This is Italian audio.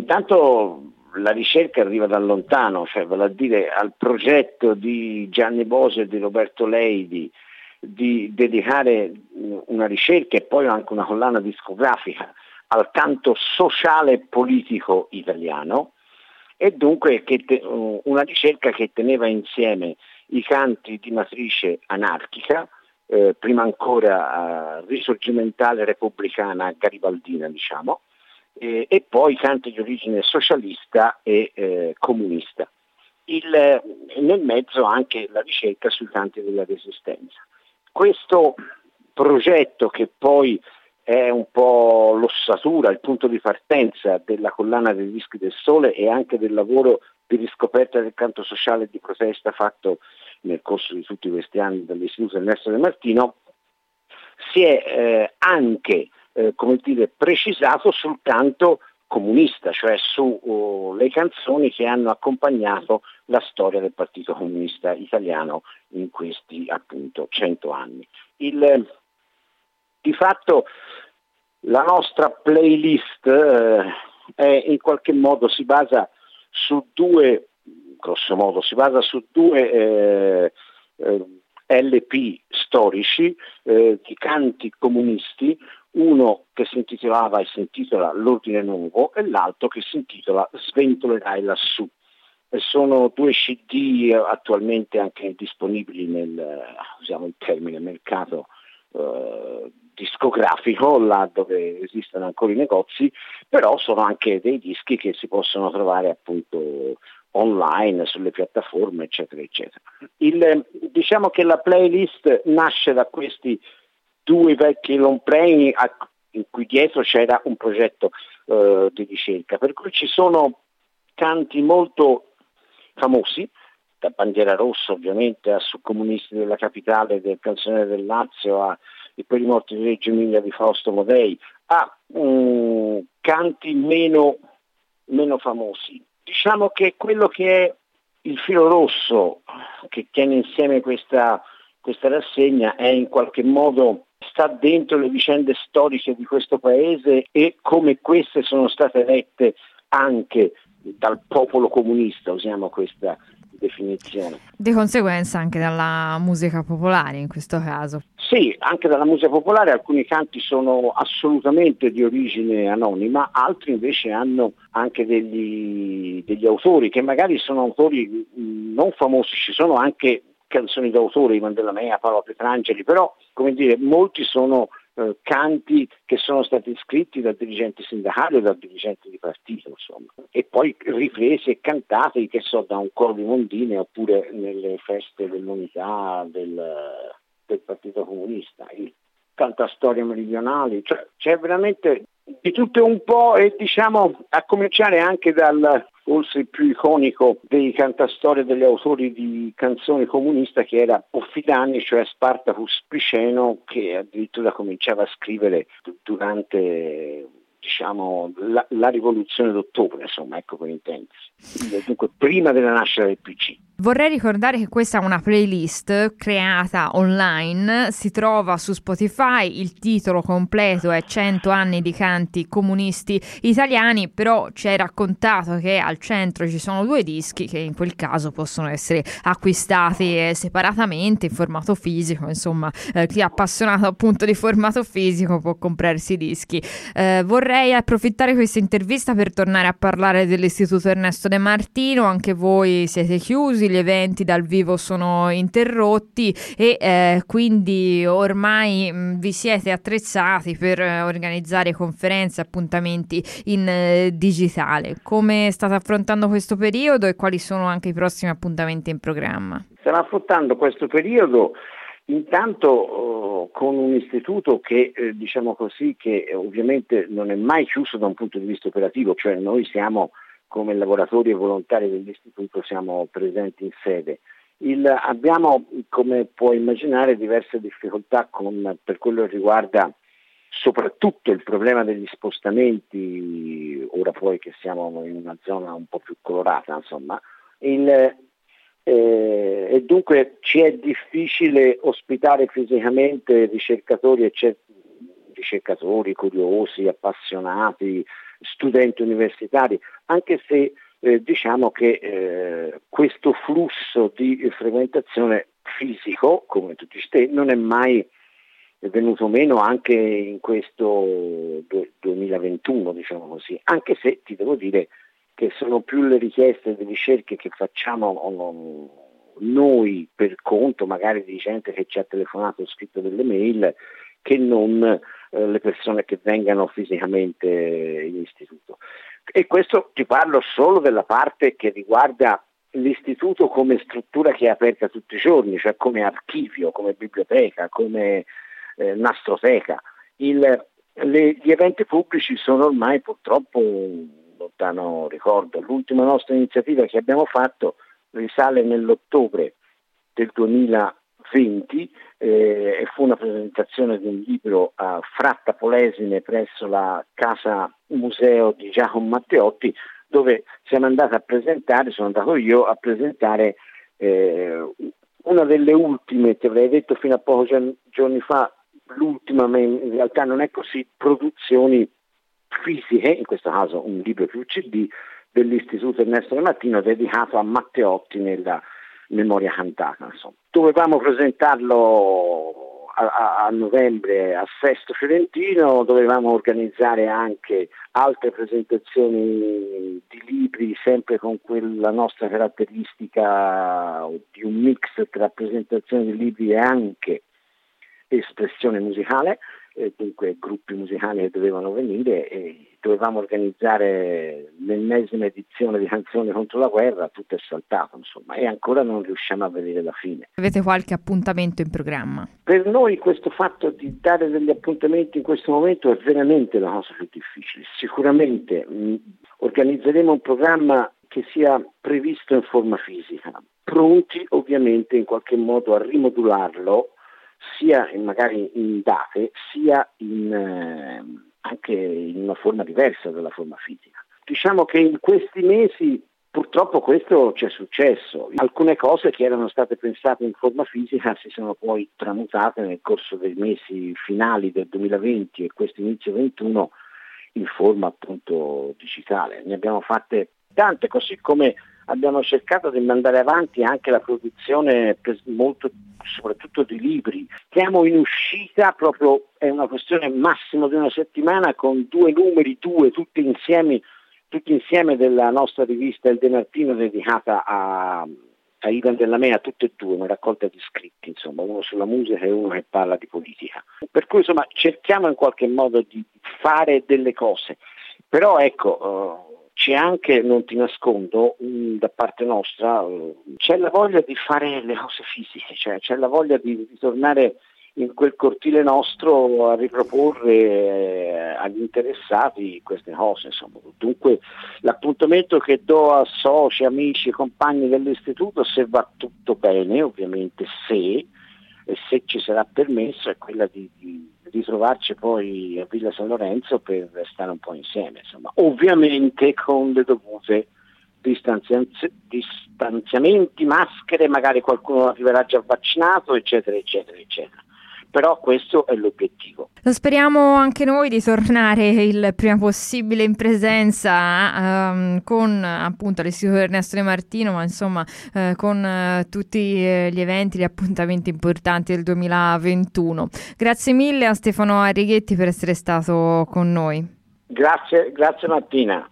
intanto la ricerca arriva da lontano, cioè vale a dire al progetto di Gianni Bosio e di Roberto Leidi di dedicare una ricerca e poi anche una collana discografica al canto sociale e politico italiano, e dunque una ricerca che teneva insieme i canti di matrice anarchica, prima ancora risorgimentale repubblicana garibaldina, diciamo, e poi canti di origine socialista e comunista. Nel mezzo anche la ricerca sui canti della Resistenza. Questo progetto, che poi è un po' l'ossatura, il punto di partenza della collana dei dischi del Sole e anche del lavoro di riscoperta del canto sociale e di protesta fatto nel corso di tutti questi anni dall'Istituto Ernesto De Martino, si è anche precisato sul canto comunista, cioè sulle canzoni che hanno accompagnato la storia del Partito Comunista Italiano in questi appunto 100 anni. Di fatto la nostra playlist è in qualche modo si basa su due LP storici di canti comunisti, uno che si intitolava e si intitola L'Ordine Nuovo e l'altro che si intitola Sventolerai lassù. Sono due CD attualmente anche disponibili usiamo il termine mercato discografico, là dove esistono ancora i negozi, però sono anche dei dischi che si possono trovare appunto online, sulle piattaforme, eccetera, eccetera. Diciamo che la playlist nasce da questi due vecchi long play in cui dietro c'era un progetto di ricerca, per cui ci sono canti molto famosi, da Bandiera Rossa ovviamente a Su Comunisti della Capitale del Canzoniere del Lazio, a I Peri Morti di Reggio Emilia di Fausto Modei, a canti meno famosi. Diciamo che quello che è il filo rosso che tiene insieme questa rassegna è in qualche modo sta dentro le vicende storiche di questo paese e come queste sono state lette anche dal popolo comunista, usiamo questa definizione. Di conseguenza anche dalla musica popolare in questo caso. Sì, anche dalla musica popolare. Alcuni canti sono assolutamente di origine anonima, altri invece hanno anche degli autori che magari sono autori non famosi, ci sono anche canzoni d'autore, Ivan Della Mea, Paolo Pietrangeli, però come dire, molti sono canti che sono stati scritti da dirigenti sindacali o da dirigenti di partito, insomma, e poi ripresi e cantati, che so, da un coro di mondine oppure nelle feste dell'unità del Partito Comunista, il cantastorie meridionali, cioè c'è veramente di tutto un po', e diciamo a cominciare anche dal forse il più iconico dei cantastorie degli autori di canzoni comunista, che era Offidani, cioè Spartacus Piceno, che addirittura cominciava a scrivere durante la rivoluzione d'ottobre, insomma, ecco, per intendersi, dunque prima della nascita del PC. Vorrei ricordare che questa è una playlist creata online, si trova su Spotify, il titolo completo è 100 anni di canti comunisti italiani, però ci hai raccontato che al centro ci sono due dischi che in quel caso possono essere acquistati separatamente in formato fisico, insomma chi è appassionato appunto di formato fisico può comprarsi i dischi. Vorrei approfittare di questa intervista per tornare a parlare dell'Istituto Ernesto De Martino. Anche voi siete chiusi, gli eventi dal vivo sono interrotti e quindi ormai vi siete attrezzati per organizzare conferenze, appuntamenti in digitale. Come state affrontando questo periodo e quali sono anche i prossimi appuntamenti in programma? Stiamo affrontando questo periodo intanto con un istituto che diciamo così, che ovviamente non è mai chiuso da un punto di vista operativo, cioè noi siamo come lavoratori e volontari dell'istituto, siamo presenti in sede. Abbiamo, come puoi immaginare, diverse difficoltà per quello che riguarda soprattutto il problema degli spostamenti, ora poi che siamo in una zona un po' più colorata, insomma, e dunque ci è difficile ospitare fisicamente ricercatori, curiosi, appassionati, studenti universitari, anche se diciamo che questo flusso di frequentazione fisico, come tu dici te, non è mai venuto meno anche in questo 2021, diciamo così, anche se ti devo dire che sono più le richieste di ricerche che facciamo noi per conto magari di gente che ci ha telefonato o scritto delle mail, che non le persone che vengano fisicamente in istituto. E questo ti parlo solo della parte che riguarda l'istituto come struttura che è aperta tutti i giorni, cioè come archivio, come biblioteca, come nastroteca. Gli eventi pubblici sono ormai purtroppo un lontano ricordo. L'ultima nostra iniziativa che abbiamo fatto risale nell'ottobre del 2020 e fu una presentazione di un libro a Fratta Polesine presso la casa museo di Giacomo Matteotti, dove sono andato io a presentare una delle ultime, ti avrei detto fino a pochi giorni fa, l'ultima, ma in realtà non è così, produzioni fisiche, in questo caso un libro più CD, dell'Istituto Ernesto De Martino dedicato a Matteotti nella memoria cantata. Insomma. Dovevamo presentarlo a novembre a Sesto Fiorentino, dovevamo organizzare anche altre presentazioni di libri, sempre con quella nostra caratteristica di un mix tra presentazione di libri e anche espressione musicale, dunque gruppi musicali che dovevano venire, e dovevamo organizzare l'ennesima edizione di Canzoni contro la guerra, tutto è saltato insomma, e ancora non riusciamo a vedere la fine. Avete qualche appuntamento in programma? Per noi questo fatto di dare degli appuntamenti in questo momento è veramente la cosa più difficile. Sicuramente organizzeremo un programma che sia previsto in forma fisica, pronti ovviamente in qualche modo a rimodularlo sia magari in date, sia anche in una forma diversa dalla forma fisica. Diciamo che in questi mesi purtroppo questo ci è successo. Alcune cose che erano state pensate in forma fisica si sono poi tramutate nel corso dei mesi finali del 2020 e questo inizio 2021 in forma appunto digitale. Ne abbiamo fatte tante, così come abbiamo cercato di mandare avanti anche la produzione molto, soprattutto di libri. Siamo in uscita, proprio è una questione massimo di una settimana, con 2 numeri, tutti insieme della nostra rivista Il De Martino dedicata a Ivan Della Mea, tutte e due, una raccolta di scritti, insomma, uno sulla musica e uno che parla di politica. Per cui insomma cerchiamo in qualche modo di fare delle cose, però ecco, c'è anche, non ti nascondo, da parte nostra, c'è la voglia di fare le cose fisiche, cioè c'è la voglia di ritornare in quel cortile nostro a riproporre agli interessati queste cose. Insomma. Dunque l'appuntamento che do a soci, amici, compagni dell'istituto, se va tutto bene, ovviamente se ci sarà permesso, è quella di ritrovarci poi a Villa San Lorenzo per stare un po' insieme, insomma. Ovviamente con le dovute distanziamenti, maschere, magari qualcuno arriverà già vaccinato, eccetera, eccetera, eccetera. Però questo è l'obiettivo. Lo speriamo anche noi di tornare il prima possibile in presenza con appunto l'Istituto Ernesto De Martino, ma insomma con tutti gli eventi, gli appuntamenti importanti del 2021. Grazie mille a Stefano Arrighetti per essere stato con noi. Grazie Martina.